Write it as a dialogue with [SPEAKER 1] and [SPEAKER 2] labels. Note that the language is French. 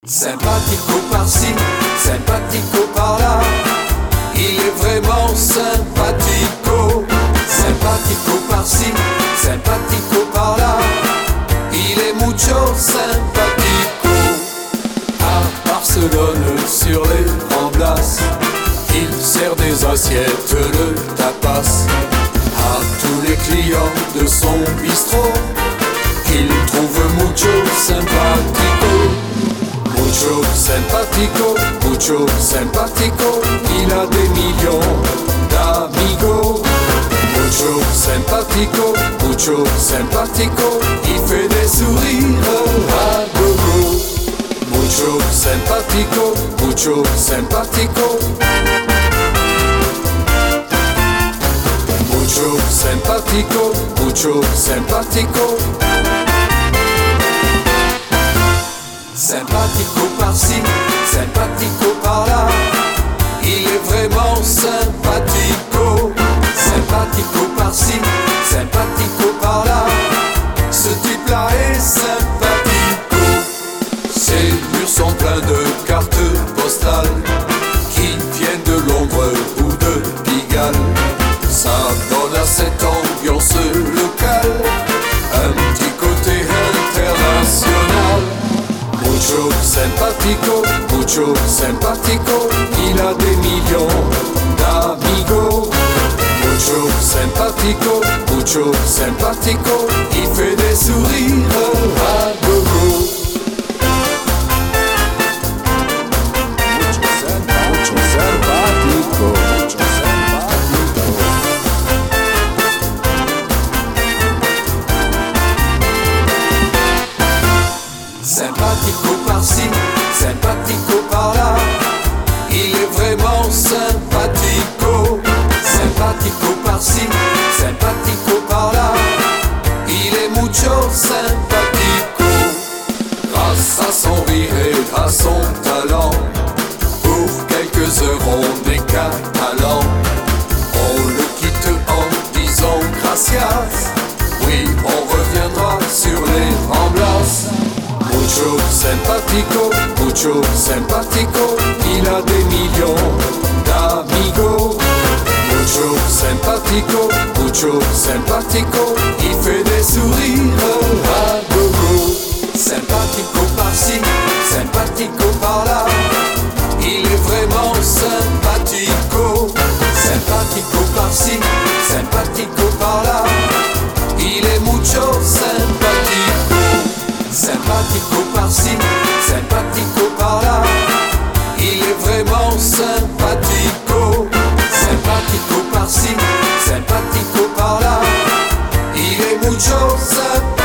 [SPEAKER 1] Sympathico par-ci, sympathico par-là, il est vraiment sympathico. Sympathico par-ci, sympathico par-là, il est mucho sympathico. À Barcelone, sur les Ramblas, il sert des assiettes de tapas à tous les clients de son bistrot, qu'il trouve mucho sympathico. Mucho sympathico, mucho sympathico, il a des millions d'amigos. Mucho sympathico, mucho sympathico, il fait des sourires à gogo. Mucho sympathico, mucho sympathico. Mucho sympathico, mucho sympathico. Sympathico par-ci, sympathico par-là, il est vraiment sympathico. Sympathico par-ci, sympathico par-là, ce type-là est sympathico. Ses murs sont pleins de cartes postales qui viennent de Londres ou de Pigalle. Ça donne à cette ambiance locale un petit côté international. Mucho sympathico, mucho sympathico, il a des millions d'amigos. Mucho sympathico, mucho sympathico, il fait des sourires à gogo.
[SPEAKER 2] Mucho sympathico, mucho sympathico.
[SPEAKER 1] Sympathico par-ci, sympathico par-là, il est vraiment sympathico. Sympathico par-ci, sympathico par-là, il est mucho sympathico. Grâce à son rire et à son talent, pour quelques heures on est catalan. On le quitte en disant gracias, oui on reviendra sur les Ramblas. Mucho sympathico, mucho sympathico, il a des millions d'amigos. Mucho sympathico, mucho sympathico, il fait des sourires à gogo. Sympathico par-ci, sympathico par-là, il est vraiment sympathico. Sympathico par-ci, sympathico par-là, il est mucho sympathico. Sympathico par-ci, sympathico par-là, il est vraiment sympathico. Sympathico par-ci, sympathico par-là, il est mucho sympathico.